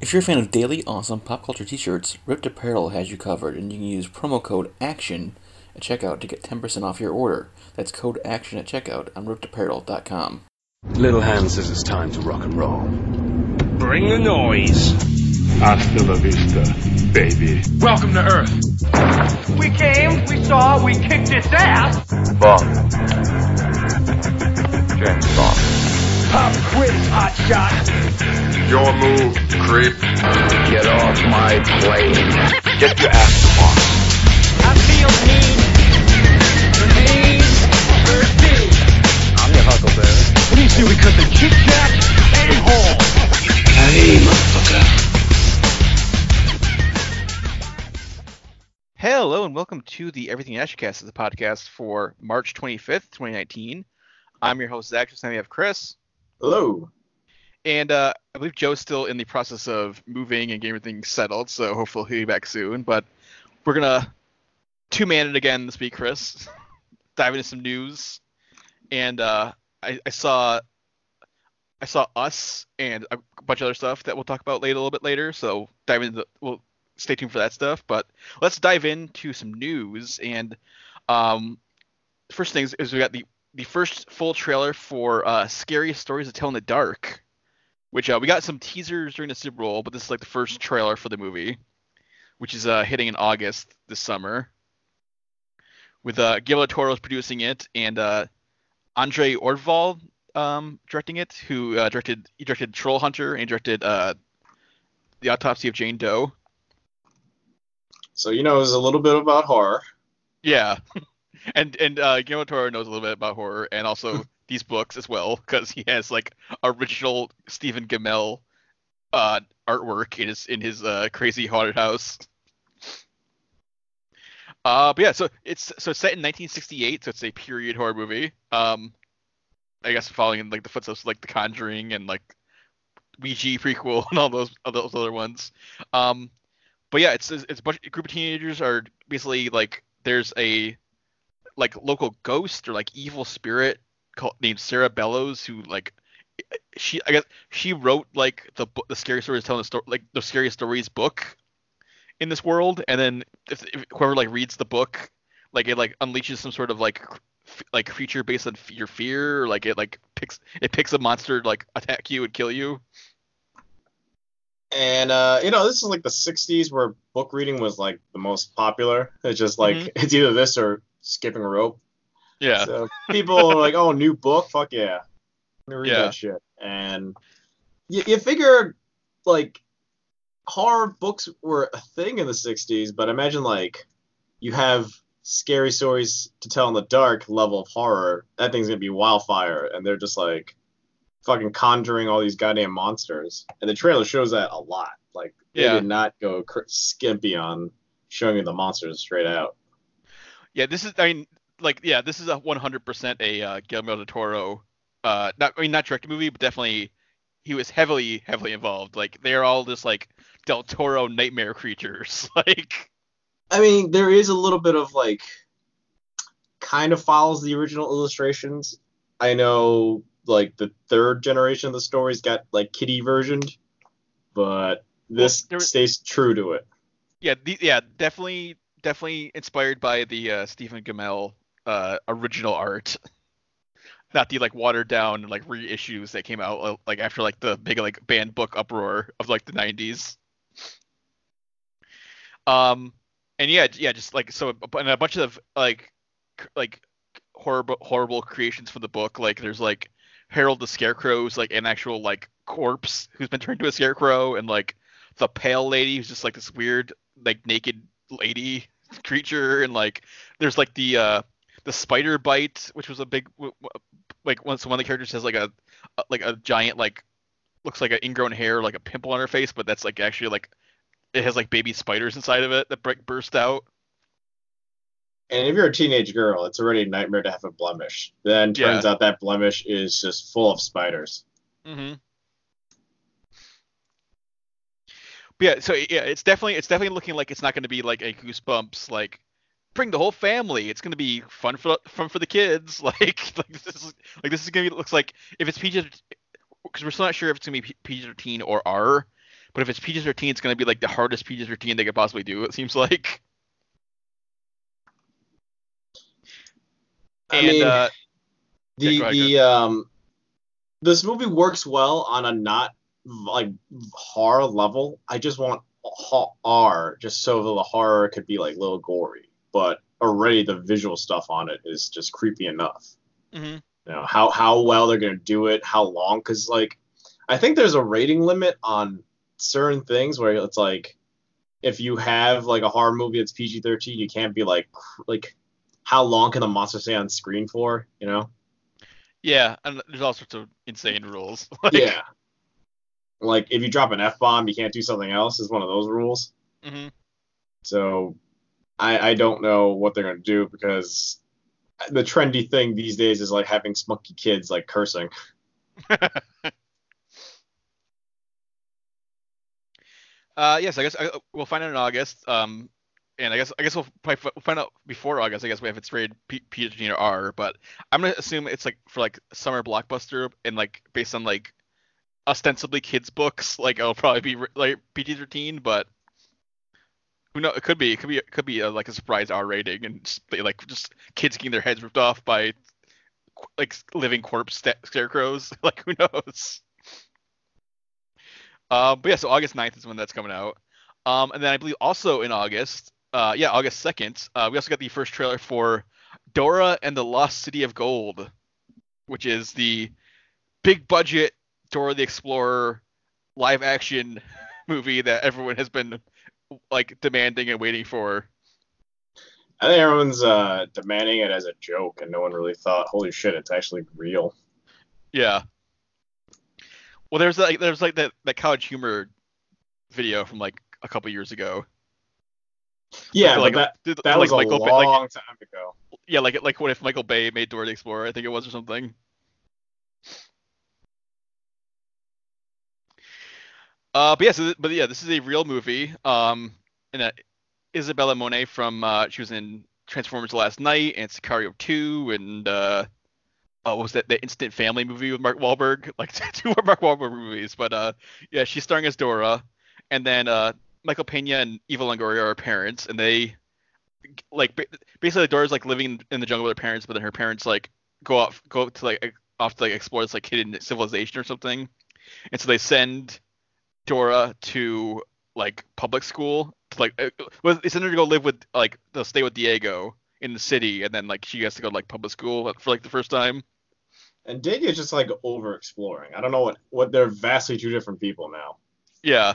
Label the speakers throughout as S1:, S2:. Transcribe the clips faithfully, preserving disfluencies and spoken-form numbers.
S1: If you're a fan of daily, awesome pop culture t-shirts, Ripped Apparel has you covered, and you can use promo code ACTION at checkout to get ten percent off your order. That's code ACTION at checkout on ripped apparel dot com.
S2: Little Hand says it's time to rock and roll.
S3: Bring the noise.
S4: Hasta la vista, baby.
S3: Welcome to Earth. We came, we saw, we kicked its ass.
S5: Bond. James Bond.
S3: Pop quiz, hot shot.
S5: Your move, creep.
S2: Get off my plane.
S5: Get your ass to Mars.
S3: I feel mean. The mean. Thirsty.
S2: I'm your Huckleberry.
S3: What do you see? We cut the Kit Kat a-hole.
S2: Hey, motherfucker.
S6: Hello and welcome to the Everything Ashcast, the podcast for March twenty-fifth, twenty nineteen. I'm your host, Zach. Just now we have Chris.
S7: Hello.
S6: And uh, I believe Joe's still in the process of moving and getting everything settled, so hopefully he'll be back soon. But we're going to two-man it again this week, Chris. Dive into some news. And uh, I, I saw I saw Us and a bunch of other stuff that we'll talk about later, a little bit later. So dive into the, we'll stay tuned for that stuff. But let's dive into some news. And um, first things is we got the, the first full trailer for uh, Scary Stories to Tell in the Dark. Which uh, we got some teasers during the Super Bowl, but this is like the first trailer for the movie, which is uh, hitting in August this summer. With uh, Guillermo del Toro producing it and uh, Andre Orvald um, directing it, who uh, directed he directed Troll Hunter and he directed uh, The Autopsy of Jane Doe.
S7: So you know, it's a little bit about horror.
S6: Yeah, and and uh, Guillermo del Toro knows a little bit about horror and also these books as well, because he has like original Stephen Gamel uh, artwork in his in his uh, crazy haunted house. Uh, but yeah, so it's so it's set in nineteen sixty-eight, so it's a period horror movie. Um, I guess following in like the footsteps of, like The Conjuring and like Ouija prequel and all those all those other ones. Um, but yeah, it's it's a bunch a group of teenagers are basically like there's a like local ghost or like evil spirit called named Sarah Bellows, who like she I guess she wrote like the book, the scary stories telling the story like the scary stories book in this world, and then if, if whoever like reads the book, like it like unleashes some sort of like f- like creature based on your fear, or like it like picks it picks a monster to like attack you and kill you.
S7: And uh, you know, this is like the sixties where book reading was like the most popular. It's just like
S6: Mhm.
S7: it's either this or skipping rope.
S6: Yeah.
S7: So people are like, "Oh, new book, fuck yeah, let me read
S6: Yeah.
S7: that shit." And you, you figure like horror books were a thing in the sixties, but imagine like you have Scary Stories to Tell in the Dark level of horror. That thing's gonna be wildfire, and they're just like fucking conjuring all these goddamn monsters. And the trailer shows that a lot. Like they
S6: Yeah.
S7: did not go cr- skimpy on showing you the monsters straight out.
S6: Yeah, this is I mean like yeah, this is a one hundred percent a uh, Guillermo del Toro uh not I mean not directed movie, but definitely he was heavily heavily involved. Like they're all just like Del Toro nightmare creatures. Like
S7: I mean, there is a little bit of like kind of follows the original illustrations. I know like the third generation of the stories got like kiddie versioned, but this
S6: Well, there was-
S7: stays true to it.
S6: yeah, the, yeah, definitely definitely inspired by the uh, Stephen Gamel uh, original art. Not the like watered down like reissues that came out uh, like after like the big like banned book uproar of like the nineties. Um, and yeah, yeah, just like so, and a bunch of like c- like horrible horrible creations from the book. Like there's like Harold the Scarecrow's like an actual like corpse who's been turned into a scarecrow, and like the Pale Lady who's just like this weird like naked lady creature, and like there's like the uh the spider bite, which was a big w- w- like once one of the characters has like a a- like a giant like looks like an ingrown hair like a pimple on her face, but that's like actually like it has like baby spiders inside of it that break, burst out.
S7: And if you're a teenage girl, it's already a nightmare to have a blemish. Then turns out that blemish is just full of spiders.
S6: Mm-hmm. But yeah, so yeah, it's definitely it's definitely looking like it's not going to be like a Goosebumps like bring the whole family. It's going to be fun for fun for the kids. Like like this is like this is going to be looks like if it's P G because we're still not sure if it's going to be P G thirteen or R. But if it's P G thirteen, it's gonna be like the hardest P G thirteen they could possibly do. It seems like.
S7: I
S6: and
S7: mean,
S6: uh,
S7: the
S6: yeah, go ahead,
S7: the um, this movie works well on a not like horror level. I just want ho- R just so the horror could be like a little gory, but already the visual stuff on it is just creepy enough.
S6: mm-hmm.
S7: You know how how well they're gonna do it, how long, because like I think there's a rating limit on certain things where it's like if you have like a horror movie that's P G thirteen, you can't be like like how long can the monster stay on screen for, you know?
S6: Yeah, and there's all sorts of insane rules. like,
S7: Yeah. Like if you drop an F bomb, you can't do something else is one of those rules.
S6: Mm-hmm.
S7: So I I don't know what they're gonna do because the trendy thing these days is like having spunky kids like cursing.
S6: uh, yes, I guess I, we'll find out in August. Um, and I guess I guess we'll probably f- we'll find out before August. I guess we have it's rated P G thirteen or R, but I'm gonna assume it's like for like summer blockbuster and like based on like ostensibly kids books. Like it'll probably be like P G thirteen, but who knows? It could be. It could be. It could be a, like a surprise R rating and just, like just kids getting their heads ripped off by like living corpse sta- scarecrows. Like who knows? Uh, but yeah, so August ninth is when that's coming out. Um, and then I believe also in August, uh, yeah, August second, uh, we also got the first trailer for Dora and the Lost City of Gold, which is the big budget Dora the Explorer live action movie that everyone has been like demanding and waiting for.
S7: I think everyone's uh, demanding it as a joke, and no one really thought, "Holy shit, it's actually real."
S6: Yeah. Well, there's like there's like that that College Humor video from like a couple years ago.
S7: Yeah,
S6: like,
S7: but that
S6: like,
S7: that
S6: like
S7: was a
S6: Michael Bay-
S7: long
S6: like-
S7: time ago.
S6: Yeah, like like what if Michael Bay made Dora the Explorer? I think it was or something. Uh, but yeah, so th- but yeah, this is a real movie. Um, and uh, Isabella Monet from uh, she was in Transformers Last Night and Sicario two and uh, oh, what was that the Instant Family movie with Mark Wahlberg? Like two more Mark Wahlberg movies, but uh, yeah, she's starring as Dora, and then uh, Michael Pena and Eva Longoria are her parents, and they like ba- basically Dora's like living in the jungle with her parents, but then her parents like go off go to like off to like explore this like hidden civilization or something, and so they send Dora to like public school to like uh, well, they send her to go live with like they'll stay with Diego in the city, and then like she has to go to like public school for like the first time.
S7: And Dig is just like over exploring. I don't know what what they're vastly two different people now.
S6: Yeah.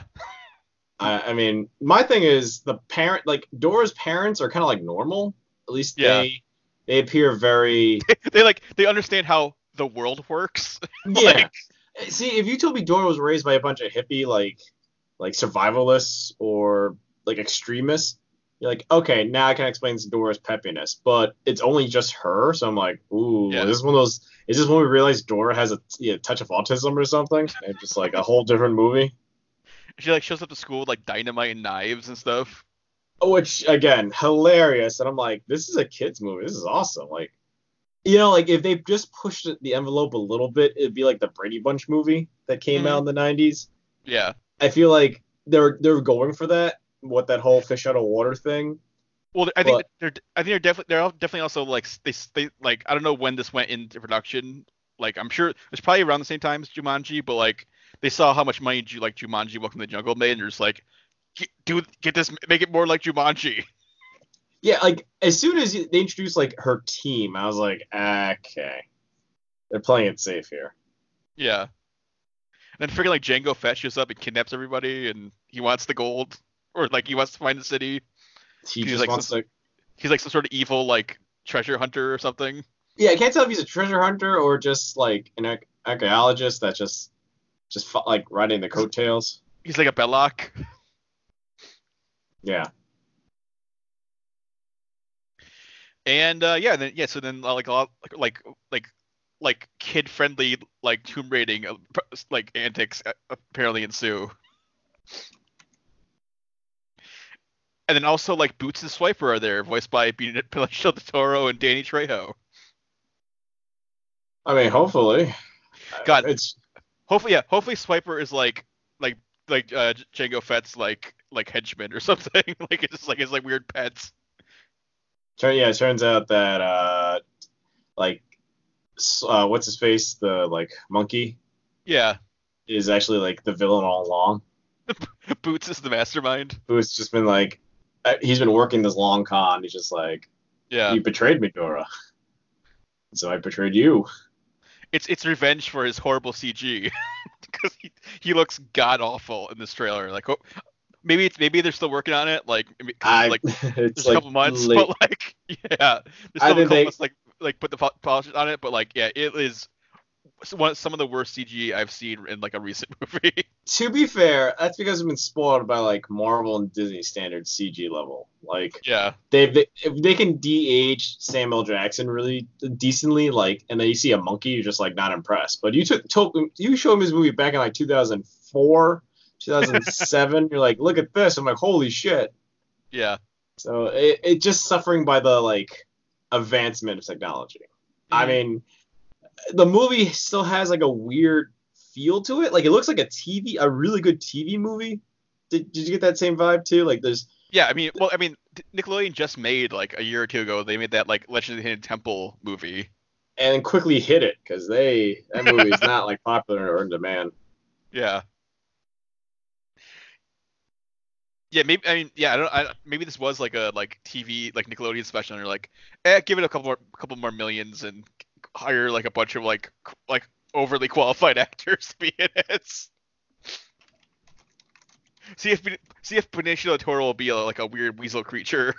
S7: I, I mean, my thing is the parent like Dora's parents are kind of like normal. At least
S6: Yeah.
S7: they they appear very
S6: they like they understand how the world works.
S7: yeah.
S6: Like,
S7: See, if you told me Dora was raised by a bunch of hippie like like survivalists or like extremists, you're like, okay, now I can explain Dora's peppiness, but it's only just her, so I'm like, ooh,
S6: Yeah.
S7: is this one of those? Is this when we realize Dora has a yeah, touch of autism or something? And just like a whole different movie.
S6: she like shows up to school with like dynamite and knives and stuff.
S7: Which again, hilarious, and I'm like, this is a kids movie. This is awesome. Like, you know, like if they just pushed it- the envelope a little bit, it'd be like the Brady Bunch movie that came
S6: Mhm.
S7: out in the nineties.
S6: Yeah.
S7: I feel like they're they're going for that. What that whole fish out of water thing.
S6: Well, I think
S7: But-
S6: they're I think they're definitely they're definitely also like they they like I don't know when this went into production. Like I'm sure it's probably around the same time as Jumanji, but like they saw how much money Ju- like Jumanji Welcome to the Jungle made, and they're just like, get, do get this, make it more like Jumanji.
S7: Yeah, like as soon as they introduced like her team, I was like, okay, they're playing it safe here.
S6: Yeah. And then freaking like Django Fett shows up and kidnaps everybody, and he wants the gold, or like he wants to find the city.
S7: He
S6: He's
S7: just
S6: like
S7: wants
S6: some-
S7: to.
S6: He's like some sort of evil like treasure hunter or something.
S7: Yeah, I can't tell if he's a treasure hunter or just like an arch- archaeologist that just just fu- like riding the coattails.
S6: He's like a Belloc.
S7: Yeah.
S6: And uh, yeah, then yeah, so then uh, like a lot like like like like kid friendly like tomb raiding uh, pr- like antics uh, apparently ensue. And then also like Boots the Swiper are there, voiced by Benicio del Toro and Danny Trejo.
S7: I mean, hopefully.
S6: God.
S7: It's
S6: Hopefully, yeah, hopefully Swiper is like like like uh, Jango Fett's like like henchman or something. Like it's just like his like weird pets.
S7: Turn yeah, it turns out that uh, like, s- uh, what's his face, the like monkey,
S6: Yeah,
S7: is actually like the villain all along.
S6: Boots is the mastermind.
S7: Who's just been like, uh, he's been working this long con. He's just like,
S6: Yeah,
S7: you betrayed me, Dora. So I betrayed you.
S6: it's it's revenge for his horrible C G because he, he looks god awful in this trailer. Like, oh, maybe it's maybe they're still working on it. Like, maybe- 'cause
S7: I
S6: like
S7: it's
S6: there's
S7: like
S6: a couple months,
S7: late-
S6: but like, yeah, there's
S7: I
S6: still a
S7: think
S6: couple
S7: they-
S6: months like like put the po- polish on it. But like, yeah, it is one some of the worst C G I've seen in like a recent movie.
S7: To be fair, that's because we've been spoiled by like Marvel and Disney standard C G level. Like
S6: Yeah,
S7: they've they, if they can de-age Samuel Jackson really decently, like, and then you see a monkey, you're just like not impressed. But you took told, you showed him his movie back in like two thousand four, two thousand seven. You're like, look at this. I'm like, holy shit.
S6: yeah.
S7: So it, it just suffering by the like advancement of technology. I
S6: Mhm.
S7: mean, the movie still has like a weird feel to it. Like it looks like a T V, a really good T V movie. Did, did you get that same vibe too? Like there's
S6: Yeah, I mean, well, I mean, Nickelodeon just made like a year or two ago. They made that like Legend of the Hidden Temple movie.
S7: and quickly hit it because they that movie is not like popular or in demand.
S6: Yeah. Yeah, maybe I mean, yeah, I don't. I, maybe this was like a like T V like Nickelodeon special, and they're like, eh, give it a couple more, couple more millions, and hire like a bunch of like c- like overly qualified actors to be in it. See if see if Benicio del Toro will be a, like a weird weasel creature.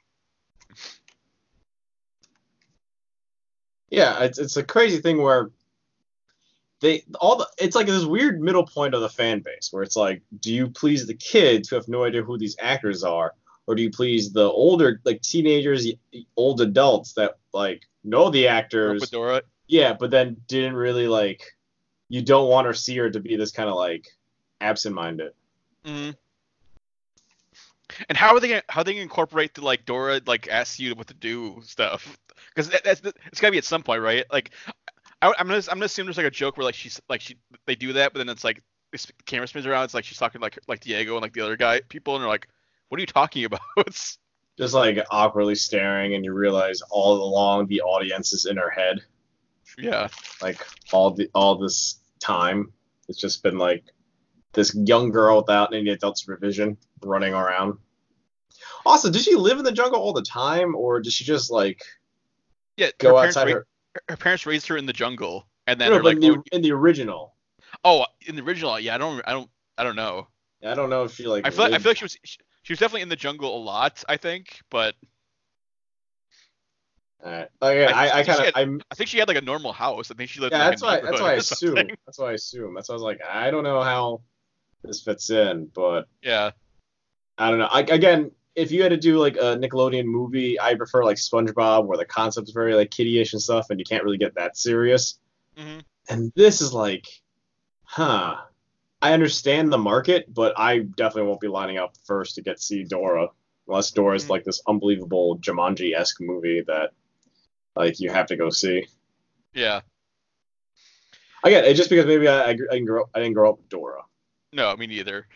S7: Yeah, it's it's a crazy thing where they all the it's like this weird middle point of the fan base where it's like, do you please the kids who have no idea who these actors are, or do you please the older like teenagers, y- old adults that like know the actors?
S6: Fedora.
S7: Yeah, but then didn't really like. You don't want her see her to be this kind of like absent-minded.
S6: Mm-hmm. And how are they gonna how are they gonna incorporate the like Dora like asks you what to do stuff? Because that, that's it's gotta be at some point, right? Like, I, I'm gonna I'm gonna assume there's like a joke where like she's like she they do that, but then it's like this the camera spins around. It's like she's talking like like Diego and like the other guy people, and they're like, "What are you talking about?"
S7: Just like awkwardly staring, and you realize all along the audience is in her head.
S6: Yeah,
S7: Like all the all this time, it's just been like this young girl without any adult supervision running around. Also, did she live in the jungle all the time, or did she just like
S6: yeah.
S7: go
S6: her parents
S7: outside
S6: ra-
S7: her?
S6: her parents raised her in the jungle, and then
S7: No,
S6: they're
S7: but
S6: like,
S7: in the
S6: oh,
S7: in the original,
S6: oh, in the original, yeah, I don't I don't I don't know.
S7: I don't know if she like.
S6: I feel like, I
S7: lived-
S6: feel like she was she, she was definitely in the jungle a lot, I think, but
S7: Alright. Like, yeah,
S6: I
S7: I, I
S6: think she
S7: kind of
S6: had-
S7: I'm.
S6: I think she had like a normal house. I think she lived.
S7: Yeah,
S6: in,
S7: that's
S6: like,
S7: why.
S6: a
S7: That's why I
S6: neighborhood or
S7: assume.
S6: something.
S7: That's why I assume. That's why I was like, I don't know how this fits in, but
S6: Yeah.
S7: I don't know. I, again, if you had to do like a Nickelodeon movie, I prefer like SpongeBob, where the concept is very like kiddie-ish and stuff, and you can't really get that serious.
S6: hmm
S7: And this is like, huh. I understand the market, but I definitely won't be lining up first to get to see Dora, unless Dora's
S6: Mhm.
S7: like this unbelievable Jumanji-esque movie that like you have to go see.
S6: Yeah.
S7: Again, it's just because maybe I I, I, didn't grow, I didn't grow up with Dora.
S6: No, me neither.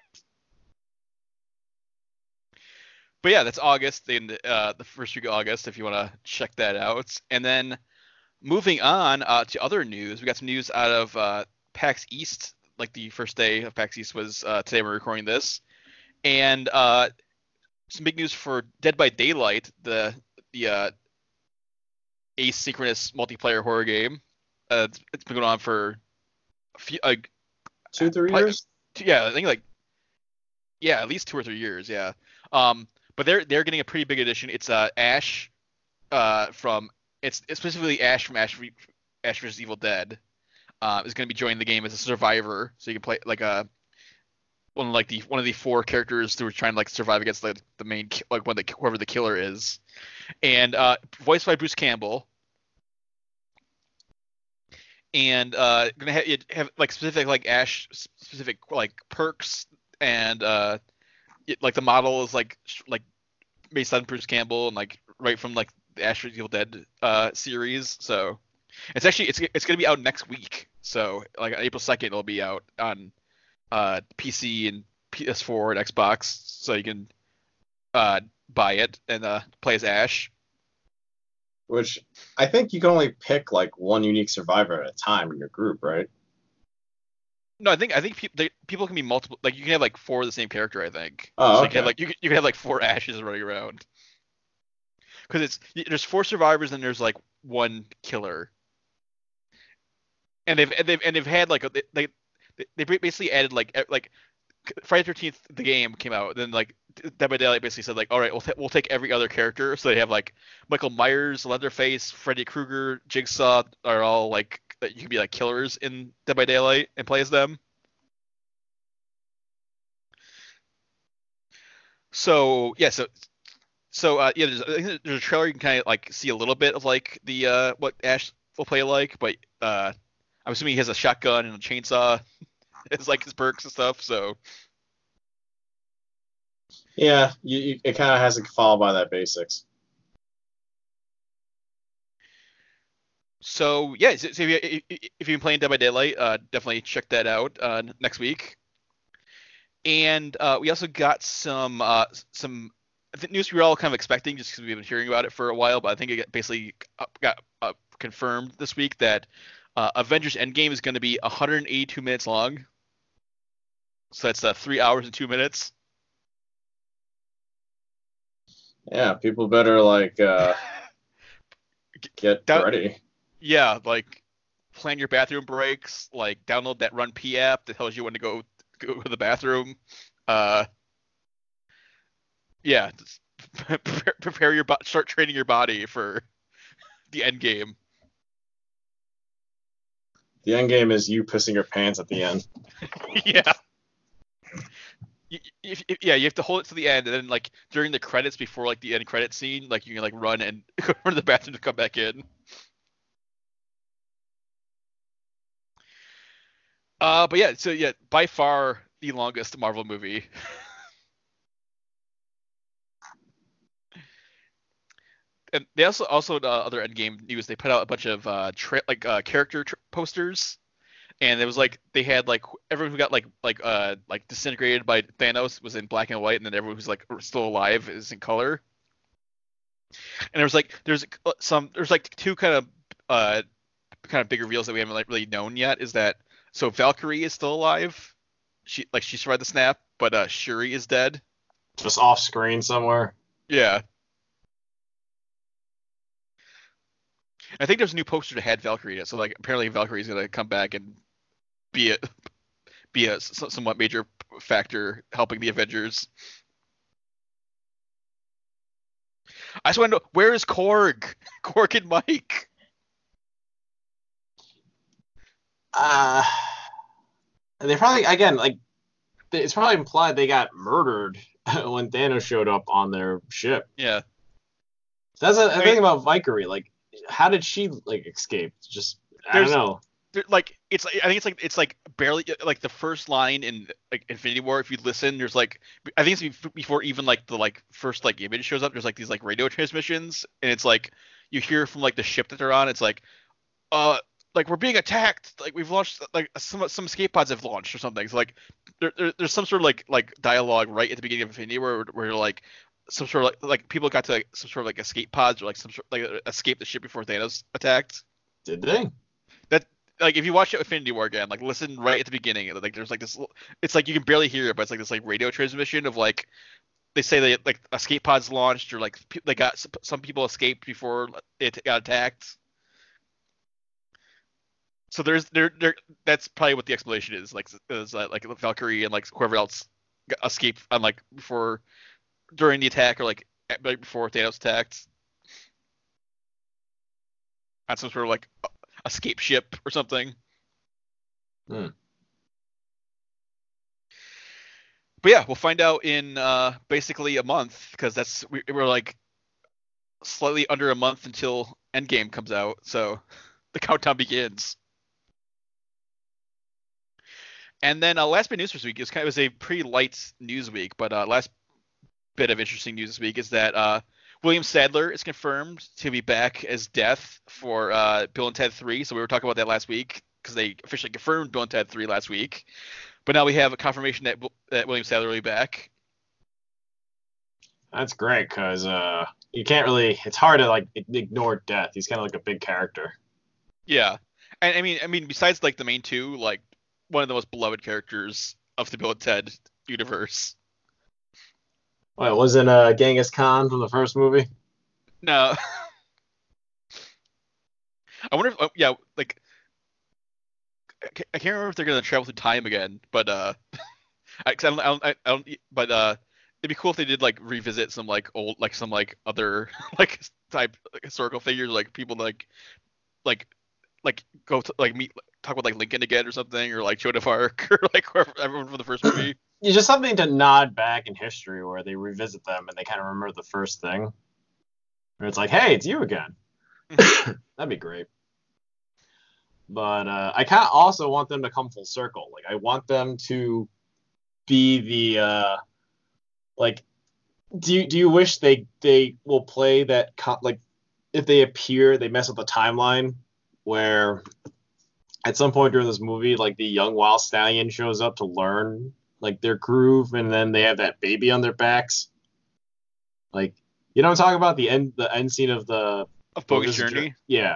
S6: But yeah, that's August, in uh, the first week of August, if you want to check that out. And then moving on uh, to other news, we got some news out of uh, PAX East. Like the first day of PAX East was uh, today. We're recording this, and uh, some big news for Dead by Daylight, the the uh, asynchronous multiplayer horror game. Uh, it's, it's been going on for a few, like
S7: Two, three
S6: Probably-
S7: years?
S6: yeah, I think like yeah, at least two or three years, yeah. Um, but they're they're getting a pretty big edition. It's uh Ash, uh from it's, it's specifically Ash from Ash v- Ash versus Evil Dead, uh, is going to be joining the game as a survivor, so you can play like a one of like the one of the four characters who are trying to like survive against the the main ki- like one the whoever the killer is, and uh, voiced by Bruce Campbell. And uh, gonna have, it have like specific like Ash specific like perks, and uh, it, like the model is like sh- like based on Bruce Campbell and like right from like the Ash versus Evil Dead uh series. So it's actually it's it's gonna be out next week. So like on April second it'll be out on uh, P C and P S four and Xbox, so you can uh, buy it and uh, play as Ash.
S7: Which I think you can only pick like one unique survivor at a time in your group, right?
S6: No, I think I think pe- they, people can be multiple. Like you can have like four of the same character. I think.
S7: Oh,
S6: so you
S7: okay.
S6: can have, like you can, you can have like four Ashes running around. Because it's there's four survivors and there's like one killer. And they've and they've and they've had like a, they they they basically added like e- like Friday the thirteenth the game came out, then like Dead by Daylight basically said like, all right, we'll t- we'll take every other character. So they have like Michael Myers, Leatherface, Freddy Krueger, Jigsaw are all like that you can be like killers in Dead by Daylight and play as them. So yeah, so so uh, yeah, there's, I think there's a trailer you can kind of like see a little bit of like the uh, what Ash will play like, but uh, I'm assuming he has a shotgun and a chainsaw. It's like his perks and stuff. So
S7: Yeah, you, you, it kind of has to follow by that basics.
S6: so yeah, so, so if, you, if you've been playing Dead by Daylight, uh, definitely check that out uh, next week. And uh, we also got some uh, some I think news we were all kind of expecting just because we've been hearing about it for a while, but I think it got basically got uh, confirmed this week that uh, Avengers Endgame is going to be one hundred eighty-two minutes long. So that's uh, three hours and two minutes.
S7: Yeah, people better like uh, get
S6: That-
S7: ready.
S6: Yeah, like plan your bathroom breaks. Like download that Run P app that tells you when to go go to the bathroom. Uh, yeah, just prepare, prepare your bo- start training your body for the end game.
S7: The end game is you pissing your pants at the end.
S6: Yeah. You, if, if, yeah, you have to hold it to the end, and then like during the credits before like the end credit scene, like you can like run and go to the bathroom to come back in. Uh, but yeah, so yeah, by far the longest Marvel movie. And they also also uh, other Endgame news. They put out a bunch of uh tra- like uh, character tr- posters, and it was like they had like everyone who got like like uh like disintegrated by Thanos was in black and white, and then everyone who's like still alive is in color. And there was like there's uh, some there's like two kind of uh kind of big reveals that we haven't like really known yet. Is that so Valkyrie is still alive? She like she survived the snap, but uh Shuri is dead.
S7: Just off screen somewhere.
S6: Yeah. I think there's a new poster that had Valkyrie in it, so like apparently Valkyrie's gonna come back and be a be a somewhat major factor helping the Avengers. I just want to know, where is Korg? Korg and Mike.
S7: Uh, they probably again like it's probably implied they got murdered when Thanos showed up on their ship.
S6: Yeah.
S7: That's a, a
S6: I
S7: thing
S6: mean-
S7: about Valkyrie. Like, how did she like escape? Just I
S6: There's-
S7: don't know.
S6: There- like it's I think it's like it's like barely like the first line in like Infinity War. If you listen, there's like I think it's bef- before even like the like first like image shows up. There's like these like radio transmissions, and it's like you hear from like the ship that they're on. It's like, uh, like we're being attacked. Like we've launched like some some escape pods have launched or something. So like there, there there's some sort of like like dialogue right at the beginning of Infinity War where, where like some sort of like like people got to like, some sort of like escape pods or like some sort like escape the ship before Thanos attacked.
S7: Did they?
S6: Like if you watch it Infinity War again, like listen right at the beginning, like there's like this, it's like you can barely hear it, but it's like this like radio transmission of like they say they like escape pods launched or like pe- they got some people escaped before it got attacked. So there's there there that's probably what the explanation is like is uh, like Valkyrie and like whoever else got escaped on like before during the attack or like right before Thanos attacked on some sort of like escape ship or something.
S7: Hmm.
S6: But yeah, we'll find out in uh, basically a month because that's we, we're like slightly under a month until Endgame comes out, so the countdown begins. And then uh, last bit of news this week is kind of was a pretty light news week, but uh, last bit of interesting news this week is that uh, William Sadler is confirmed to be back as Death for uh, Bill and Ted three. So we were talking about that last week because they officially confirmed Bill and Ted three last week. But now we have a confirmation that that William Sadler will be back.
S7: That's great because uh, you can't really. It's hard to like ignore Death. He's kind of like a big character.
S6: Yeah, and I mean, I mean, besides like the main two, like one of the most beloved characters of the Bill and Ted universe.
S7: Well, it wasn't uh, Genghis Khan from the first movie?
S6: No. I wonder if, oh, yeah, like, I can't remember if they're gonna travel through time again, but uh, I, cause I don't, I don't, I don't, but uh, it'd be cool if they did like revisit some like old, like some like other like type like, historical figures, like people like, like, like go to like meet, talk about like Lincoln again or something, or like Joan of Arc, or like whoever, everyone from the first movie.
S7: Yeah, just something to nod back in history where they revisit them and they kind of remember the first thing. Where it's like, hey, it's you again. That'd be great. But uh, I kind of also want them to come full circle. Like, I want them to be the uh, like. Do you do you wish they they will play that co- like if they appear they mess with the timeline where at some point during this movie like the young Wild Stallion shows up to learn like their groove and then they have that baby on their backs. Like, you know what I'm talking about? The end the end scene of the
S6: Of Bogus Journey?
S7: Journey? Yeah.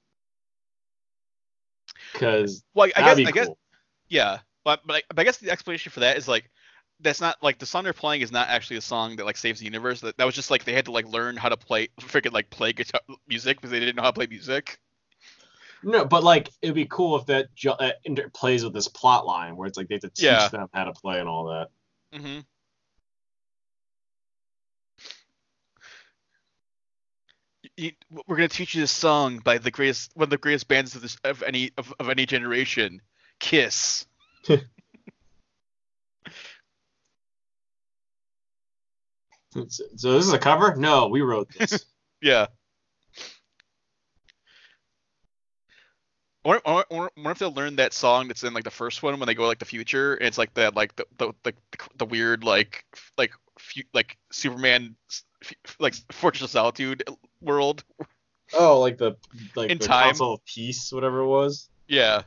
S7: Because
S6: Well, I guess,
S7: be
S6: I guess,
S7: cool.
S6: yeah, but but I, but I guess the explanation for that is like that's not like the song they're playing is not actually a song that like saves the universe. That that was just like they had to like learn how to play freaking like play guitar music because they didn't know how to play music.
S7: No, but like it'd be cool if that ju- uh, inter- plays with this plot line where it's like they have to teach
S6: Yeah.
S7: them how to play and all that.
S6: Mm-hmm. You, we're gonna teach you this song by the greatest one of the greatest bands of this of any of, of any generation, Kiss.
S7: So so this is a cover? No, we wrote this.
S6: Yeah. I wonder, I wonder- I wonder if they'll learn that song that's in like the first one when they go like the future. And it's like that like the the the, the weird like f- like fu- like Superman s- f- like Fortress of Solitude world.
S7: Oh, like the like
S6: In
S7: the
S6: time.
S7: Council of Peace, whatever it was.
S6: Yeah.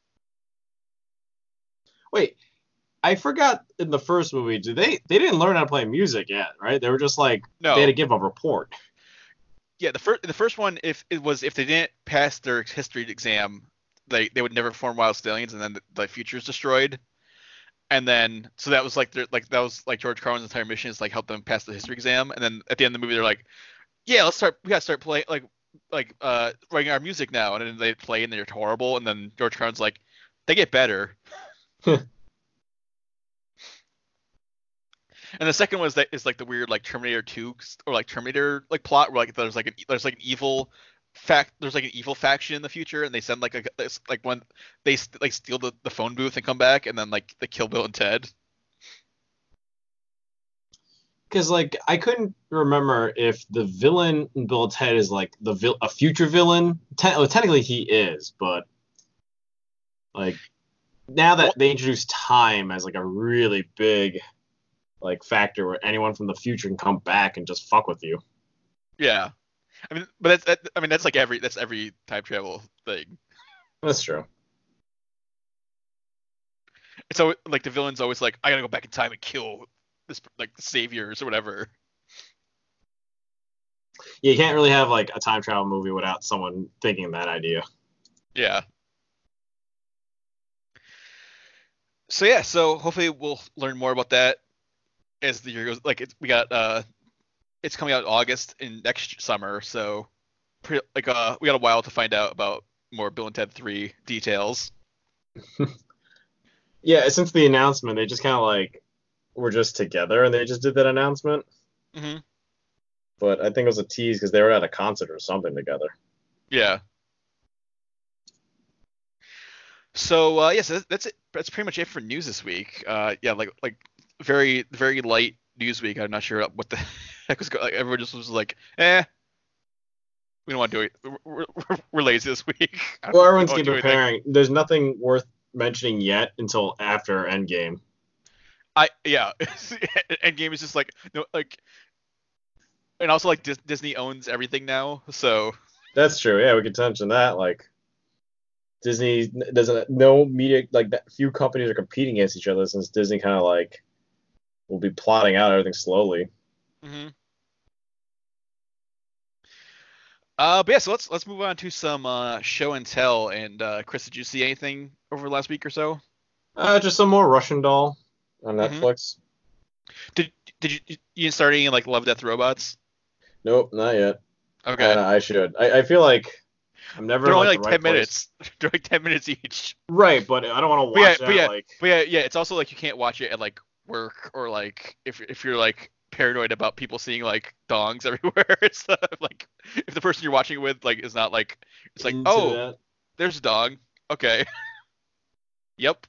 S7: Wait, I forgot in the first movie, did they they didn't learn how to play music yet, right? They were just like
S6: No.
S7: they had to give a report.
S6: Yeah, the first the first one, if it was if they didn't pass their history exam, they they would never form Wild Stallions, and then the, the future is destroyed. And then so that was like their like that was like George Carlin's entire mission is like help them pass the history exam. And then at the end of the movie, they're like, yeah, let's start. We gotta start playing like like uh writing our music now. And then they play and they're horrible. And then George Carlin's like, they get better. And the second one is that is like the weird like Terminator two or like Terminator like plot where like there's like an there's like an evil fact there's like an evil faction in the future and they send like a it's like one they st- like steal the, the phone booth and come back and then like they kill Bill and Ted.
S7: Because like I couldn't remember if the villain in Bill and Ted is like the vil- a future villain. Te- well, technically he is, but like now that they introduce time as like a really big like factor where anyone from the future can come back and just fuck with you.
S6: Yeah, I mean, but that's that, I mean that's like every that's every time travel thing.
S7: That's true.
S6: It's always like the villain's always like I gotta go back in time and kill this like the saviors or whatever.
S7: Yeah, you can't really have like a time travel movie without someone thinking that idea.
S6: Yeah. So yeah, so hopefully we'll learn more about that as the year goes. Like it's we got uh, it's coming out in August in next summer, so pretty, like uh, we got a while to find out about more Bill and Ted three details.
S7: Yeah, since the announcement, they just kind of like were just together and they just did that announcement.
S6: Mm-hmm.
S7: But I think it was a tease because they were at a concert or something together.
S6: Yeah. So uh, yes, yeah, so that's it. That's pretty much it for news this week. Uh, yeah, like like very very light news week. I'm not sure what the heck was going. Like everyone just was like, eh, we don't want to do it. We're, we're, we're lazy this week.
S7: Well, everyone's
S6: We
S7: keep
S6: don't wanna do anything.
S7: preparing. There's nothing worth mentioning yet until after Endgame.
S6: I yeah, Endgame is just like no like, and also like Dis- Disney owns everything now, so
S7: That's true. Yeah, we could mention that. Like, Disney doesn't no media like that. Few companies are competing against each other since Disney kind of like will be plotting out everything slowly.
S6: Mm-hmm. Uh, but yeah, so let's let's move on to some uh, show and tell. And uh, Chris, did you see anything over the last week or so?
S7: Uh, just some more Russian Doll on
S6: Mhm.
S7: Netflix.
S6: Did did you you didn't start any like Love, Death, Robots?
S7: Nope, not yet.
S6: Okay,
S7: And I should. I, I feel like I'm never
S6: they're
S7: in,
S6: only
S7: like,
S6: like
S7: the
S6: ten
S7: right place.
S6: minutes. They're like ten minutes each.
S7: Right, but I don't want to
S6: But yeah,
S7: watch
S6: but
S7: that.
S6: yeah,
S7: like,
S6: but yeah, yeah. It's also like you can't watch it at like work or like if if you're like paranoid about people seeing like dongs everywhere. It's uh, like if the person you're watching it with like is not like it's like
S7: into
S6: oh
S7: that.
S6: there's a dog. Okay. Yep.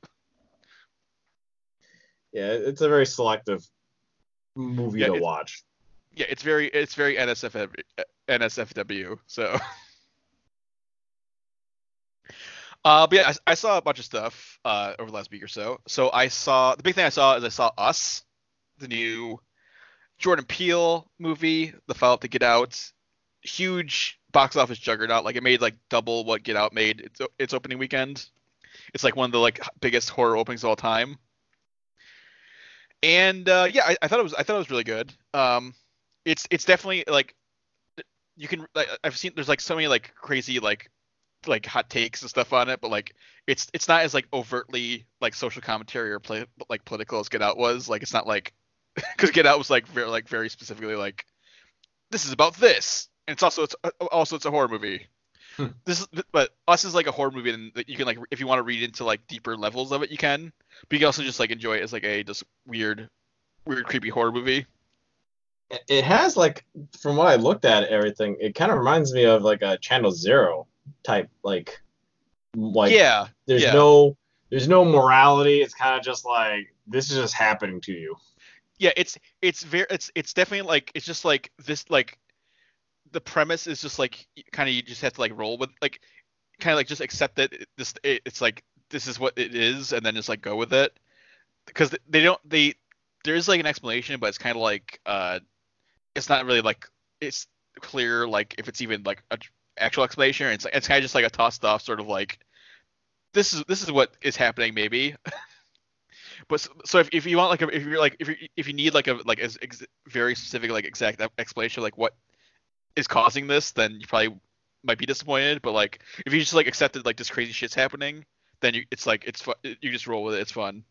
S7: Yeah, it's a very selective movie
S6: Yeah,
S7: to
S6: it's-
S7: watch.
S6: Yeah, it's very it's very N S F N S F W. So. Uh, but yeah, I, I saw a bunch of stuff uh, over the last week or so. So I saw the big thing I saw is I saw Us, the new Jordan Peele movie, the follow-up to Get Out. Huge box office juggernaut. Like it made like double what Get Out made its its opening weekend. It's like one of the like biggest horror openings of all time. And uh, yeah, I, I thought it was I thought it was really good. Um, it's it's definitely like you can like, I've seen there's like so many like crazy like like hot takes and stuff on it, but like it's it's not as like overtly like social commentary or play, like political as Get Out was. Like it's not like because Get Out was like very like very specifically like this is about this, and it's also it's also it's a horror movie.
S7: Hmm.
S6: This is but Us is like a horror movie, and you can like if you want to read into like deeper levels of it, you can. But you can also just like enjoy it as like a just weird, weird creepy horror movie.
S7: It has like, from what I looked at, everything. It kind of reminds me of like a Channel Zero type, like, like
S6: yeah,
S7: there's
S6: yeah.
S7: no there's no morality. It's kind of just like this is just happening to you.
S6: Yeah, it's it's very it's it's definitely like it's just like this like the premise is just like kind of you just have to like roll with like kind of like just accept that it- this it, it's like this is what it is and then just like go with it because they don't they there's like an explanation but it's kind of like uh it's not really like it's clear like if it's even like a actual explanation or it's it's kind of just like a tossed off sort of like this is this is what is happening maybe. But so, so if, if you want like a, if you're like if you if you need like a like a ex- very specific like exact explanation of, like what is causing this, then you probably might be disappointed. But like if you just like accepted like this crazy shit's happening, then you it's like it's fun. You just roll with it. It's fun.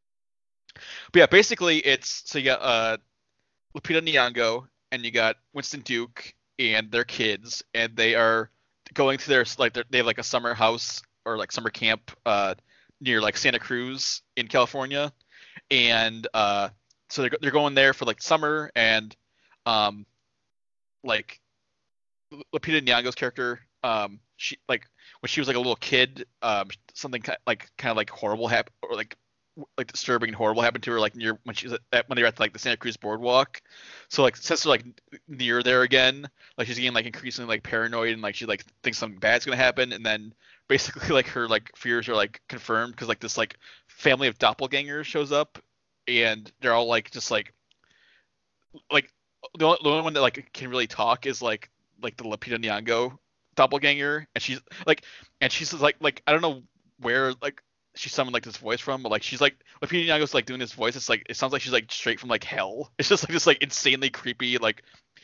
S6: But yeah, basically it's so you got uh Lupita Nyong'o and you got Winston Duke and their kids, and they are going to their like their, they have like a summer house or like summer camp uh near like Santa Cruz in California, and uh so they're they're going there for like summer, and um like Lupita Nyong'o's character um she like when she was like a little kid um something ki- like kind of like horrible happened or like like disturbing and horrible happened to her like near when she was at when they were at like the Santa Cruz boardwalk. So like since they're like near there again, like she's getting like increasingly like paranoid and like she like thinks something bad's gonna happen, and then basically like her like fears are like confirmed because like this like family of doppelgangers shows up, and they're all like just like like the only, the only one that like can really talk is like like the Lupita Nyong'o doppelganger, and she's like and she's like like I don't know where like she summoned like this voice from, but like she's like Lupita Nyong'o's like doing this voice. It's like it sounds like she's like straight from like hell. It's just like this like insanely creepy like.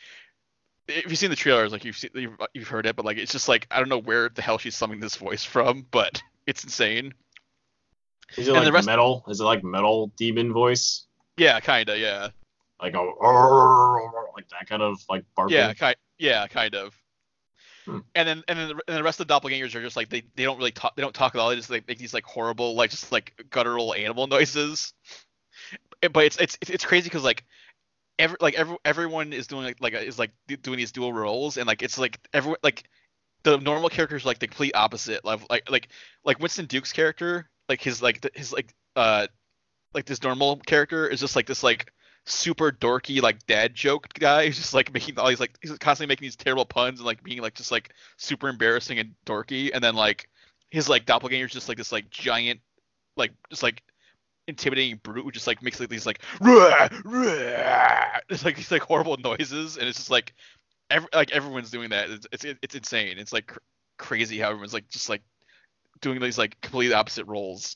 S6: If you've seen the trailers, like you've seen, you've, you've heard it, but like it's just like I don't know where the hell she's summoning this voice from, but it's insane.
S7: Is it
S6: And
S7: like
S6: the rest-
S7: metal? Is it like metal demon voice?
S6: Yeah, kinda, yeah,
S7: Like a like that kind of like barking?
S6: yeah, kind, yeah, kind of.
S7: Hmm.
S6: And then and then the, and the rest of the doppelgangers are just like they, they don't really talk they don't talk at all. They just like make these like horrible like just like guttural animal noises. But it's it's it's crazy because like. Every, like every, everyone is doing like, like is like doing these dual roles, and like it's like everyone like the normal characters are like the complete opposite. Like like like like Winston Duke's character, like his like the, his like uh like this normal character is just like this like super dorky like dad joke guy. He's just like making all these like he's constantly making these terrible puns and like being like just like super embarrassing and dorky. And then like his like doppelganger is just like this like giant like just like intimidating brute who just like makes like these like rah, rah, it's like these like horrible noises, and it's just like every, like everyone's doing that. It's it's, it's insane. It's like cr- crazy how everyone's like just like doing these like completely opposite roles.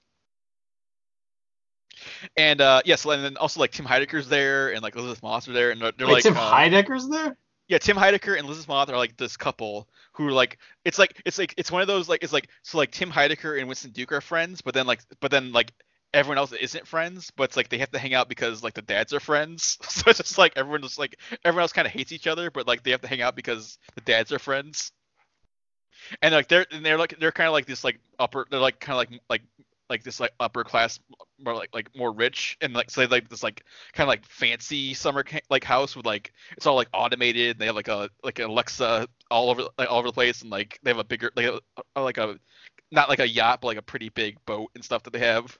S6: And uh, yes, and then also like Tim Heidecker's there, and like Elizabeth Moss are there, and they're, they're
S7: Wait,
S6: like
S7: Tim
S6: uh,
S7: Heidecker's there?
S6: yeah, Tim Heidecker and Elizabeth Moss are like this couple who are like it's like it's like it's one of those like it's like so like Tim Heidecker and Winston Duke are friends, but then like but then like everyone else isn't friends, but it's like they have to hang out because like the dads are friends. So it's just like everyone just like everyone else kind of hates each other, but like they have to hang out because the dads are friends. And like they're and they're like they're kind of like this like upper they're like kind of like like like this like upper class more like like more rich, and like so they have, like this like kind of like fancy summer ca- like house with like it's all like automated, and they have like a like an Alexa all over like all over the place, and like they have a bigger like a, a, like a not like a yacht but like a pretty big boat and stuff that they have.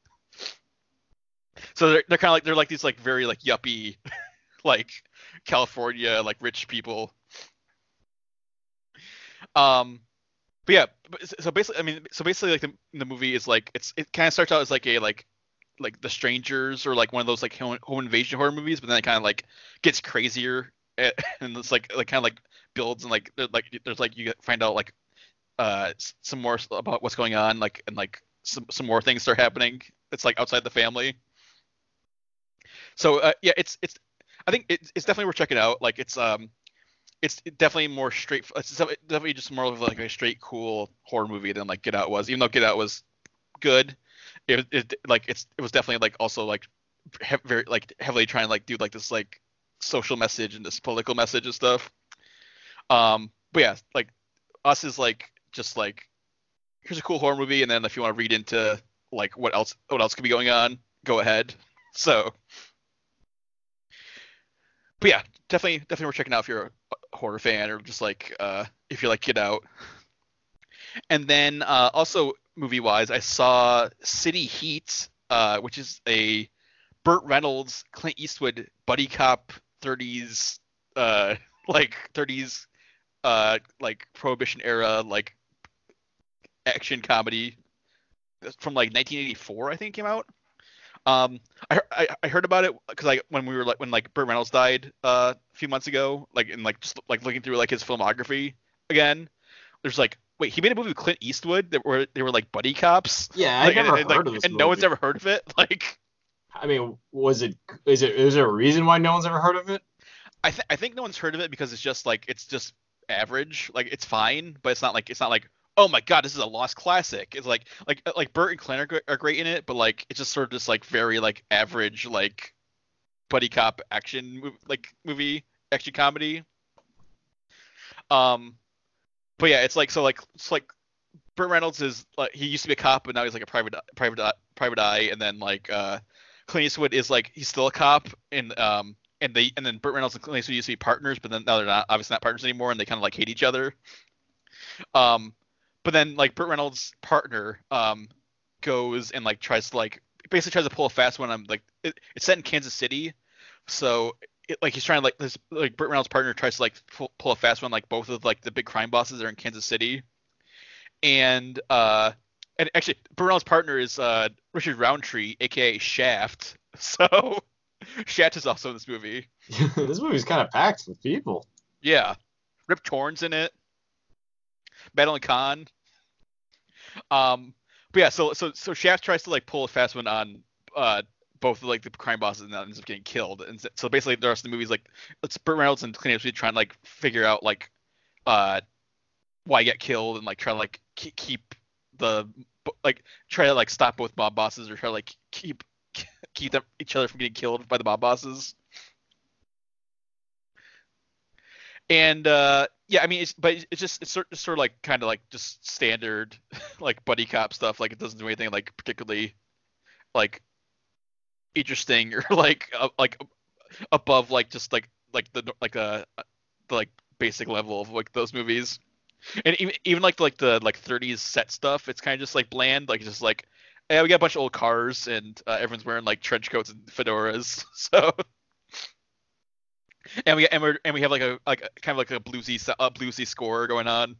S6: So they're they're kind of like they're like these like very like yuppie like California like rich people. Um But yeah, so basically, I mean, so basically, like the the movie is like it's it kind of starts out as like a like like The Strangers or like one of those like home, home invasion horror movies, but then it kind of like gets crazier and it's like like kind of like builds and like like there's like you find out like uh some more about what's going on like and like some some more things start happening. It's like outside the family. So uh, yeah, it's it's I think it's it's definitely worth checking out. Like it's um. It's definitely more straight. It's definitely just more of like a straight, cool horror movie than like Get Out was. Even though Get Out was good, it, it like it's it was definitely like also like he- very like heavily trying to like do like this like social message and this political message and stuff. Um, but yeah, like Us is like just like here's a cool horror movie, and then if you want to read into like what else what else could be going on, go ahead. So, but yeah, definitely definitely worth checking out if you're a horror fan or just like uh if you like Get Out. And then uh also movie wise, I saw City Heat, uh which is a Burt Reynolds Clint Eastwood buddy cop thirties uh like thirties uh like Prohibition era like action comedy from like nineteen eighty-four, I think it came out. Um, I, I I heard about it because like when we were like when like Burt Reynolds died uh, a few months ago, like and like just like looking through like his filmography again, there's like wait he made a movie with Clint Eastwood that were they were like buddy cops.
S7: Yeah, I
S6: like,
S7: never
S6: and,
S7: heard
S6: like,
S7: of this
S6: and
S7: movie.
S6: no one's ever heard of it. Like
S7: I mean, was it is it is there a reason why no one's ever heard of it?
S6: I think I think no one's heard of it because it's just like it's just average, like it's fine, but it's not like it's not like oh my god, this is a lost classic. It's like like like Burt and Clint are, gr- are great in it, but like it's just sort of just like very like average like buddy cop action mov- like movie action comedy. Um, but yeah, it's like so like it's like Burt Reynolds is like he used to be a cop, but now he's like a private private eye- private eye, and then like uh, Clint Eastwood is like he's still a cop, and um and they and then Burt Reynolds and Clint Eastwood used to be partners, but then now they're not obviously not partners anymore, and they kind of like hate each other. Um. But then, like, Burt Reynolds' partner um, goes and, like, tries to, like, basically tries to pull a fast one on, like, it, it's set in Kansas City. So, it, like, he's trying to, like, this, like, Burt Reynolds' partner tries to, like, pull, pull a fast one, like, both of, like, the big crime bosses are in Kansas City. And, uh, and actually, Burt Reynolds' partner is uh, Richard Roundtree, a k a. Shaft. So, Shaft is also in this movie.
S7: This movie's kind of packed with people.
S6: Yeah. Rip Torn's in it. Madeline Kahn. Um, but yeah, so so so Shaft tries to like pull a fast one on uh both of like the crime bosses, and that ends up getting killed. And so, so basically, the rest of the movie is like it's Burt Reynolds and Clint Eastwood trying to like figure out like uh why he got killed and like try to like keep, keep the like try to like stop both mob bosses or try to like keep keep them each other from getting killed by the mob bosses. And uh, yeah, I mean, it's, but it's just it's sort, it's sort of like kind of like just standard like buddy cop stuff. Like it doesn't do anything like particularly like interesting or like uh, like above like just like like the like uh the like basic level of like those movies. And even even like like the like thirties set stuff, it's kind of just like bland. Like it's just like yeah, we got a bunch of old cars and uh, everyone's wearing like trench coats and fedoras. So. And we and we and we have like a like a, kind of like a bluesy a bluesy score going on.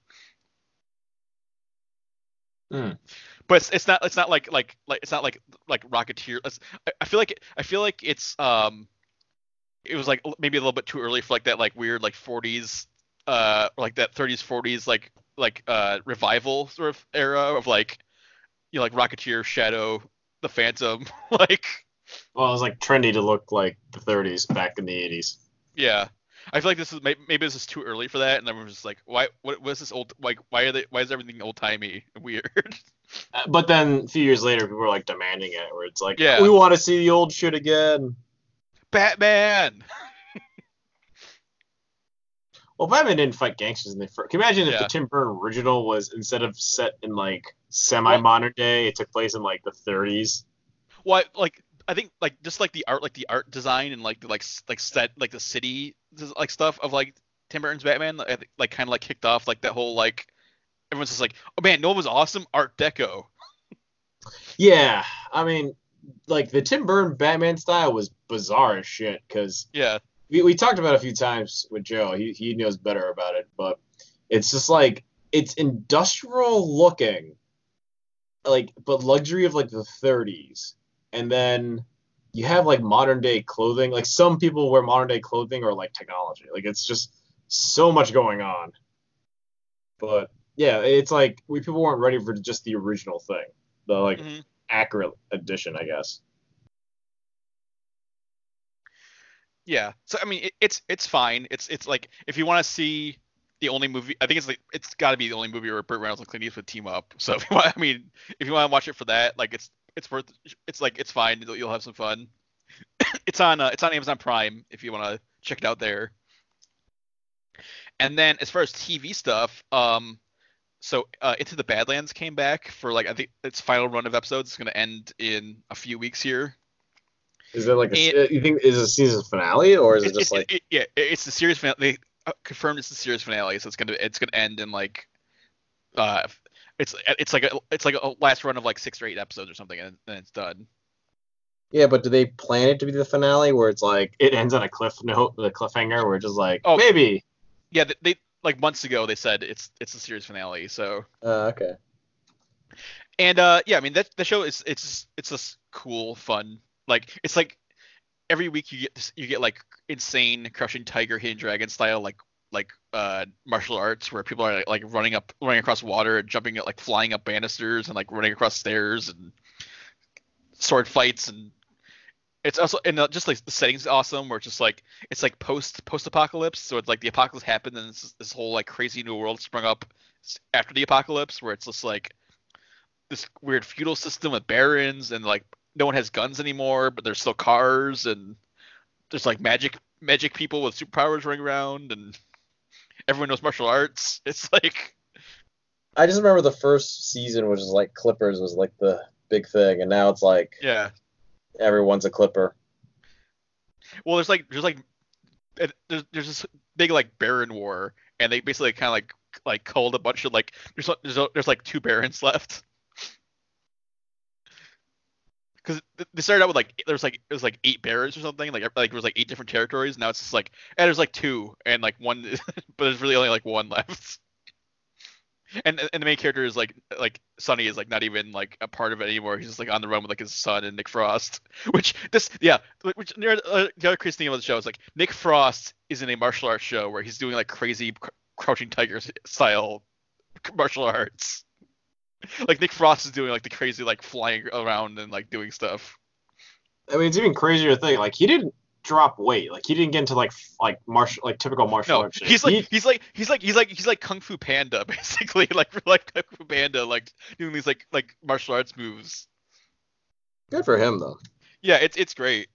S7: Mm.
S6: But it's, it's not it's not like like like it's not like like Rocketeer. It's, I, I feel like I feel like it's um it was like maybe a little bit too early for like that like weird like forties uh like that thirties forties like like uh revival sort of era of like you know like Rocketeer, Shadow, the Phantom, like
S7: Well, it was like trendy to look like the thirties back in the eighties.
S6: yeah. I feel like this is maybe, maybe this is too early for that, and everyone's just like, why? What was this old? Like, why are they? Why is everything old timey and weird?
S7: Uh, But then a few years later, people were like demanding it, where it's like,
S6: Yeah.
S7: we want to see the old shit again.
S6: Batman.
S7: Well, Batman didn't fight gangsters in the first. Can you imagine if
S6: Yeah.
S7: the Tim Burton original was, instead of set in like semi-modern day, it took place in like the thirties?
S6: Well, I- like I think like just like the art, like the art design and like the like s- like set like the city like stuff of like Tim Burton's Batman, I think, like kind of like kicked off like that whole like everyone's just like, oh man, no, it was awesome Art Deco.
S7: Yeah, I mean, like the Tim Burton Batman style was bizarre as shit, because
S6: Yeah.
S7: we, we talked about it a few times with Joe. He he knows better about it, but it's just like it's industrial looking, like but luxury of like the thirties, and then you have like modern day clothing. Like some people wear modern day clothing or like technology. Like it's just so much going on. But yeah, it's like we people weren't ready for just the original thing, the like
S6: Mhm.
S7: accurate edition, I guess.
S6: Yeah. So I mean, it, it's it's fine. It's it's like if you want to see the only movie, I think it's like it's got to be the only movie where Burt Reynolds and Clint Eastwood team up. So if you want, I mean, if you want to watch it for that, like it's it's worth. It's like it's fine. You'll, you'll have some fun. It's on uh, it's on Amazon Prime if you want to check it out there. And then as far as T V stuff, um, so uh, Into the Badlands came back for like I think its final run of episodes. It's going to end in a few weeks here.
S7: Is it like a,
S6: It-
S7: you think is it a season finale, or is it
S6: It's,
S7: just
S6: it's-
S7: like
S6: it- yeah, it- it's the series finale. They uh, confirmed it's the series finale, so it's gonna it's gonna end in like uh, it's it's like a it's like a last run of like six or eight episodes or something, and then it's done.
S7: yeah? But do they plan it to be the finale, where it's like it ends on a cliff note, the cliffhanger, where it's just like
S6: Oh.
S7: maybe?
S6: Yeah, they, they like months ago they said it's it's the series finale. So
S7: Uh, okay.
S6: and uh yeah, I mean that the show is it's just, it's just cool, fun. Like it's like every week you get this, you get like insane crushing tiger, hidden dragon style like like uh martial arts where people are like running up running across water and jumping like flying up banisters and like running across stairs and sword fights, and it's also and uh, just like the setting's awesome where it's just like it's like post post apocalypse, so it's like the apocalypse happened and this, this whole like crazy new world sprung up after the apocalypse where it's just like this weird feudal system with barons and like no one has guns anymore, but there's still cars and there's like magic magic people with superpowers running around and everyone knows martial arts. It's like
S7: I just remember the first season, which is like Clippers was like the big thing, and now it's like
S6: yeah.
S7: everyone's a Clipper.
S6: Well, there's like there's like it- there's there's this big like baron war, and they basically kind of like like culled a bunch of like there's there's there's like two barons left. Because they started out with like there's like it was like eight barons or something, like like it was like eight different territories. Now it's just like and there's like two and like one, but there's really only like one left. And and the main character is like like Sonny is like not even like a part of it anymore. He's just like on the run with like his son and Nick Frost. Which this yeah, which near uh, the other crazy thing about the show is like Nick Frost is in a martial arts show where he's doing like crazy cr- Crouching Tiger style martial arts. Like Nick Frost is doing like the crazy like flying around and like doing stuff.
S7: I mean, it's even crazier thing. Like he didn't drop weight. Like he didn't get into like f- like martial like typical martial
S6: No,
S7: arts shit.
S6: he's like
S7: He-
S6: he's like he's like he's like he's like Kung Fu Panda basically, like like Kung Fu Panda, like doing these like like martial arts moves.
S7: good for him though.
S6: Yeah, it's it's great.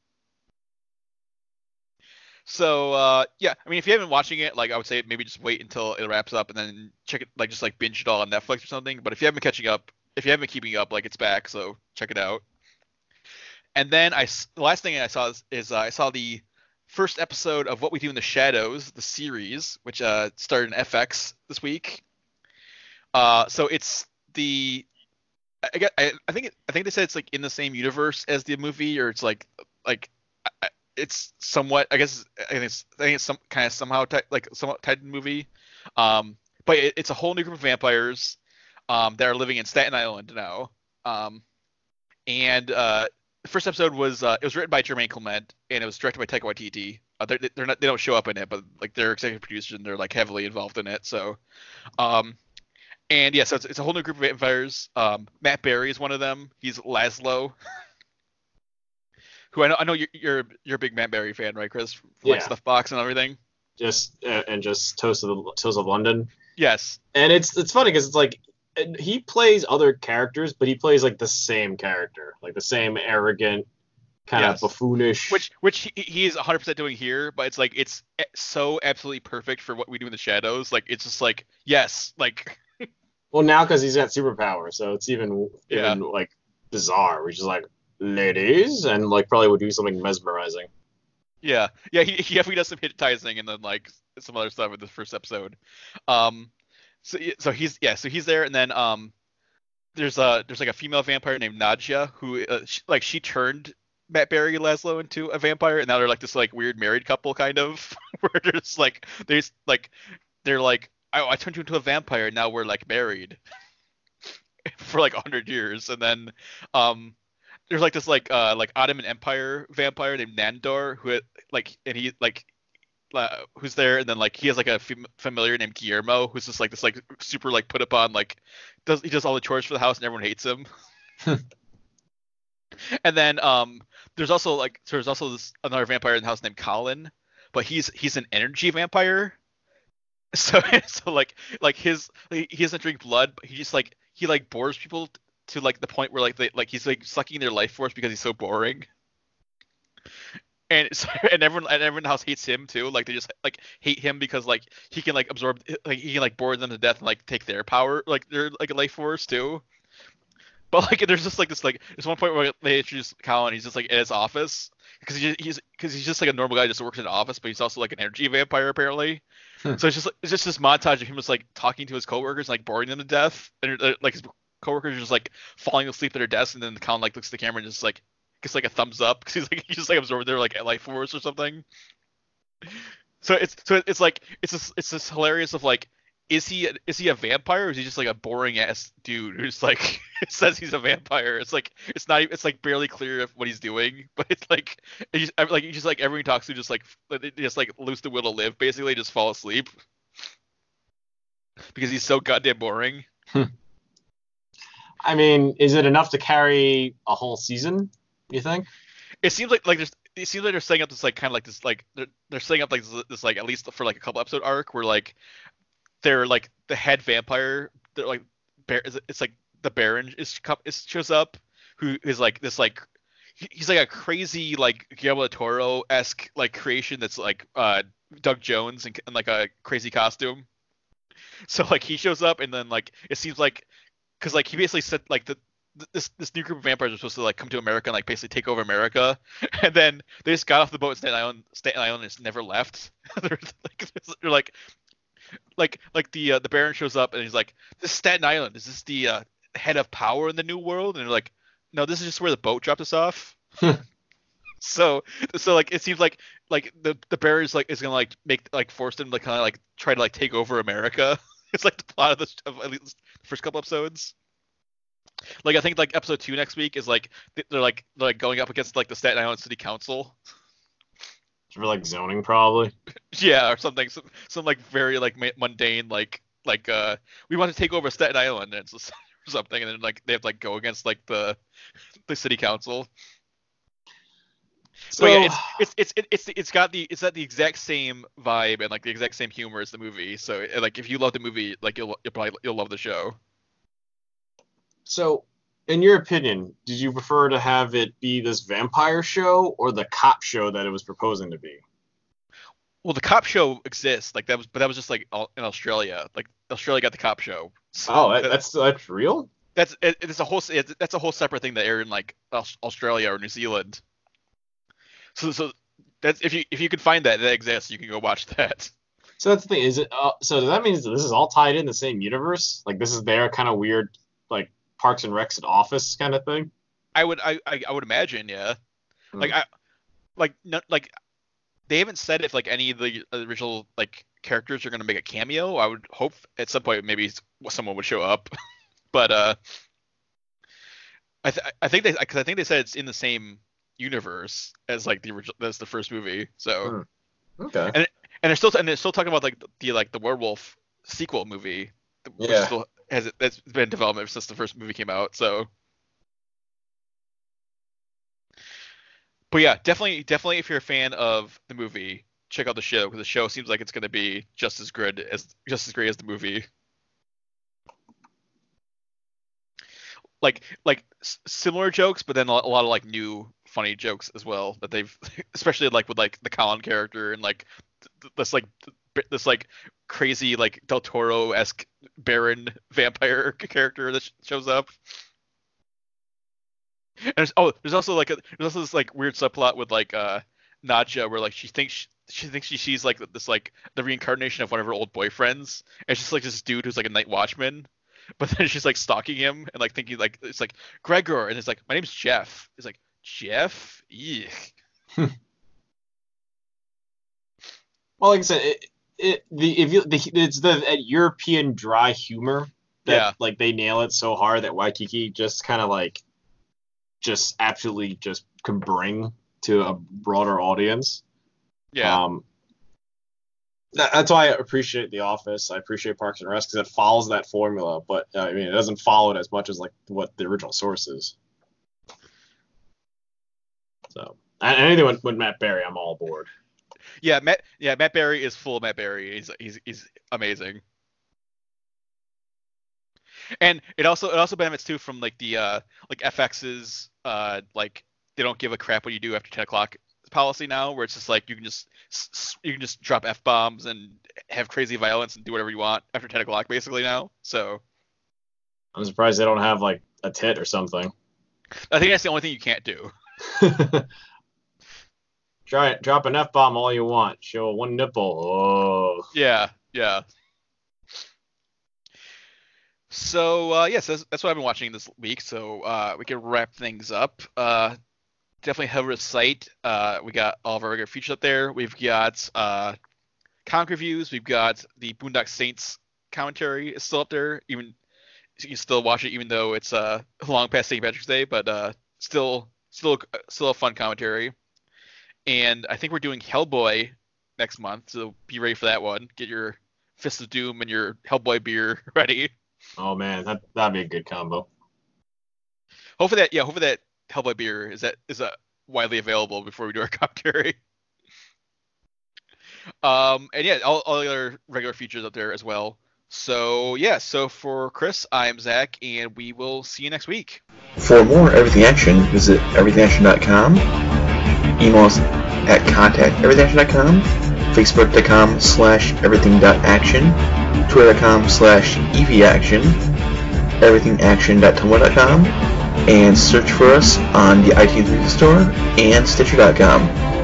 S6: So uh, yeah, I mean, if you haven't been watching it, like I would say maybe just wait until it wraps up and then check it, like just like binge it all on Netflix or something. But if you haven't been catching up, if you haven't been keeping up, like it's back, so check it out. And then I s- the last thing I saw is, is uh, I saw the first episode of What We Do in the Shadows, the series, which uh, started in F X this week. Uh, so it's the I, I, get- I I think it, I think they said it's like in the same universe as the movie, or it's like like I- I- it's somewhat I guess I think it's I think it's some kind of somehow ti- like somewhat tied to the movie. Um, but it, it's a whole new group of vampires um, that are living in Staten Island now. Um, and uh, the first episode was uh, it was written by Jermaine Clement and it was directed by Taika Waititi. Uh, they're, they're not they don't show up in it, but like they're executive producers and they're like heavily involved in it. So, um, And yeah, so it's, it's a whole new group of vampires. Um, Matt Berry is one of them. He's Laszlo, who I know I know you're you're, you're a big Matt Berry fan, right, Chris? From, like
S7: Yeah.
S6: Stuff Box and everything.
S7: Just uh, and just Toast of the Toast of London.
S6: Yes.
S7: And it's it's funny because it's like he plays other characters, but he plays like the same character, like the same arrogant, kind
S6: Yes.
S7: of buffoonish.
S6: Which which he, he is one hundred percent doing here, but it's like it's so absolutely perfect for what we do in the shadows. Like it's just like yes, like
S7: Well, now because he's got superpowers, so it's even
S6: Yeah.
S7: even like bizarre. Which is like ladies, and like probably would do something mesmerizing.
S6: yeah yeah he he definitely does some hypnotizing and then like some other stuff in the first episode. Um, so so he's yeah so he's there and then um there's a there's like a female vampire named Nadja who uh, she, like she turned Matt Berry and Laszlo into a vampire and now they're like this like weird married couple kind of where they're just like they're just, like they're like oh, I turned you into a vampire and now we're like married for like a hundred years and then um there's like this like uh like Ottoman Empire vampire named Nandor who like and he like uh, who's there and then like he has like a fam- familiar named Guillermo who's just like this like super like put upon like does he does all the chores for the house and everyone hates him. And then um there's also like so there's also this another vampire in the house named Colin, but he's he's an energy vampire. So so like like his he doesn't drink blood, but he just like he like bores people t- to like the point where like they like he's like sucking their life force because he's so boring. And so, and everyone and everyone in the house hates him too. Like they just like hate him because like he can like absorb like he can like bore them to death and like take their power like their like life force too. But like there's just like this like there's one point where they introduce Colin. He's just like in his office because he, he's because he's just like a normal guy who just works in an office, but he's also like an energy vampire apparently. So it's just like, it's just this montage of him just like talking to his coworkers, like boring them to death, and uh, like his coworkers are just like falling asleep at their desk, and then Colin like looks at the camera and just like gets like a thumbs up because he's like he's just like absorbed their like life force or something. So it's so it's like it's this it's this hilarious of like is he a, is he a vampire or is he just like a boring ass dude who's like says he's a vampire? It's like it's not it's like barely clear of what he's doing, but it's like it's just, like he's just like everyone he talks to just like they just like lose the will to live basically, just fall asleep because he's so goddamn boring.
S7: I mean, is it enough to carry a whole season? You think?
S6: It seems like like there's it seems like they're setting up this like kind of like this like they're, they're setting up like this, this like at least for like a couple episode arc where like they're like the head vampire they're like bear it's like the Baron is, is shows up who is like this like he- he's like a crazy like Guillermo del Toro esque like creation that's like uh Doug Jones in, in like a crazy costume. So like he shows up and then like it seems like because like he basically said like the this this new group of vampires are supposed to like come to America and like basically take over America, and then they just got off the boat in Staten Island, Staten Island and just never left. they're like, they're like, like, like the uh, the Baron shows up and he's like, "This is Staten Island. Is this the uh, head of power in the new world?" And they're like, "No, this is just where the boat dropped us off." so so like it seems like like the the Baron is like is gonna like make like force them to kind of like try to like take over America. It's like the plot of this of at least the first couple episodes. Like I think like episode two next week is like they're like they're like going up against like the Staten Island City Council.
S7: For like zoning, probably.
S6: Yeah, or something, some, some like very like ma- mundane like like uh we want to take over Staten Island and it's just, or something, and then like they have to like go against like the the city council. So yeah, it's it's it's it's it's it's got the it's got the exact same vibe and like the exact same humor as the movie. So like if you love the movie, like you'll you'll probably you'll love the show.
S7: So, in your opinion, did you prefer to have it be this vampire show or the cop show that it was proposing to be?
S6: Well, the cop show exists, like that was, but that was just like all- in Australia. Like Australia got the cop show. So
S7: Oh, that, that's that's real?
S6: that's it, it's a whole it's, that's a whole separate thing that aired in like Aus- Australia or New Zealand. So so that's if you if you can find that that exists, you can go watch that.
S7: So that's the thing. Is it? Uh, so does that mean that this is all tied in the same universe? Like this is their kind of weird, like Parks and Recs and Office kind of thing?
S6: I would I I, I would imagine, yeah.
S7: Hmm.
S6: Like I like no, like they haven't said if like any of the original like characters are gonna make a cameo. I would hope at some point maybe someone would show up, but uh, I th- I think they because I think they said it's in the same universe as like the original as the first movie. So
S7: Hmm. Okay.
S6: and and they're still and they're still talking about like the like the werewolf sequel movie. Which
S7: Yeah.
S6: is still, has that's been in development since the first movie came out. So, but yeah, definitely, definitely, if you're a fan of the movie, check out the show because the show seems like it's going to be just as good as just as great as the movie. Like like s- similar jokes, but then a lot of like new funny jokes as well that they've, especially like with like the Colin character and like th- this like th- this like crazy like Del Toro-esque Baron vampire character that sh- shows up. And there's, oh, there's also like a there's also this like weird subplot with like uh Nadja where like she thinks she, she thinks she sees like this like the reincarnation of one of her old boyfriends. And it's just like this dude who's like a night watchman. But then she's like stalking him and like thinking like it's like Gregor and it's like my name's Jeff. It's like Jeff. Eek.
S7: Well, like I said, it, it the if you the, it's the uh, European dry humor that
S6: Yeah.
S7: like they nail it so hard that Waikiki just kind of like just absolutely just can bring to a broader audience.
S6: Yeah.
S7: Um, that, that's why I appreciate The Office. I appreciate Parks and Rec because it follows that formula, but uh, I mean it doesn't follow it as much as like what the original source is. So and anything with, with Matt Berry, I'm all aboard.
S6: Yeah, Matt. Yeah, Matt Berry is full Matt Berry. He's he's he's amazing. And it also it also benefits too from like the uh like F X's uh like they don't give a crap what you do after ten o'clock policy now, where it's just like you can just you can just drop F bombs and have crazy violence and do whatever you want after ten o'clock basically now. So
S7: I'm surprised they don't have like a tit or something.
S6: I think that's the only thing you can't do.
S7: Try it, drop an F bomb all you want. Show one nipple. Oh.
S6: Yeah, yeah. So uh, yes, that's, that's what I've been watching this week. So uh, we can wrap things up. Uh, definitely head over to the site. Uh, we got all of our regular features up there. We've got uh, comic reviews. We've got the Boondock Saints commentary is still up there. Even you can still watch it, even though it's uh, long past Saint Patrick's Day, but uh, still, still, still a fun commentary. And I think we're doing Hellboy next month, so be ready for that one. Get your Fist of Doom and your Hellboy beer ready.
S7: Oh man, that that'd be a good combo.
S6: Hopefully that yeah, hopefully that Hellboy beer is that is uh, widely available before we do our commentary. Um and yeah, all, all the other regular features up there as well. So yeah, so for Chris, I'm Zach, and we will see you next week.
S1: For more Everything Action, visit everything action dot com. Email us at contact everything action dot com, facebook dot com slash everything dot action, twitter dot com slash evaction, everything action dot tumblr dot com, and search for us on the iTunes Music Store and stitcher dot com.